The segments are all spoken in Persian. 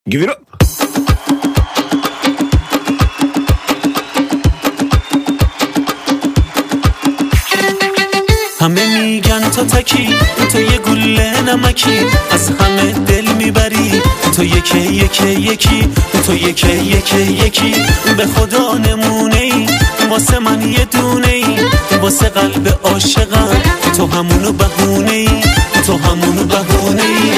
Give it up. همه میگن تو تکی، تو یه گله نمکی، از همه دل میبری، تو یکی یکی یکی، تو یکی یکی یکی، به خدا نمونه ای، واسه من یه دونه ای، واسه قلب عاشقم تو همونو بهونه ای، تو همونو بهونه ای.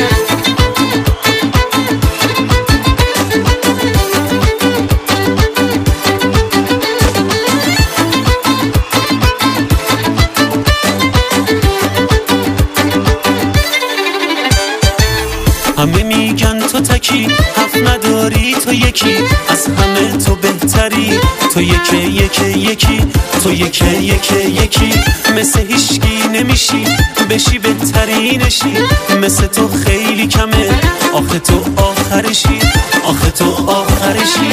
همه میگن تو تکی، حرف نداری، تو یکی، از همه تو بهتری، تو یکی یکی یکی، تو یکی یکی یکی، مثل هیچکی نمیشی، بشی بهترینشی، مثل تو خیلی کمه، آخه تو آخرشی، آخه تو آخرشی.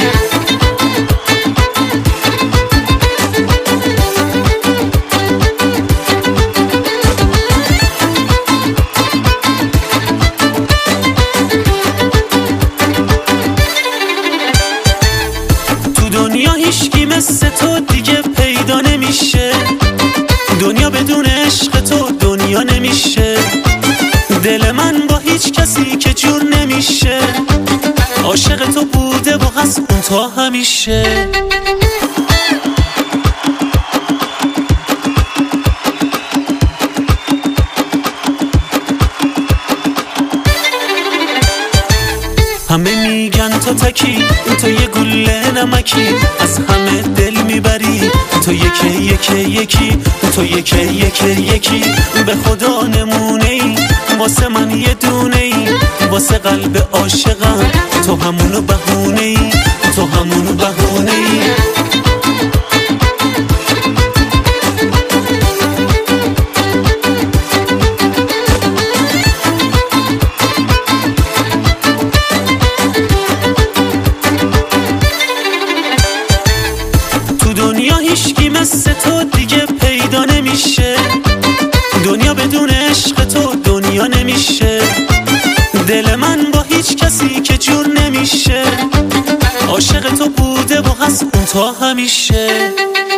دنیا هیچکی مثل تو دیگه پیدا نمیشه، دنیا بدون عشق تو دنیا نمیشه، دل من با هیچ کسی که جور نمیشه، عاشق تو بوده و هست اون تا همیشه. همه میگن تو تکی، تو یه گله نمکی، از همه دل میبری، تو یکی یکی یکی، تو یکی یکی یکی، به خدا نمونه ای، واسه من یه دونه ای، واسه قلب عاشقم تو همونو بهونه ای، تو همونو بهونه ای. دنیا هیچکی مثل تو دیگه پیدا نمیشه، دنیا بدون عشق تو دنیا نمیشه، دل من با هیچ کسی که جور نمیشه، عاشق تو بوده و هست اون تا همیشه.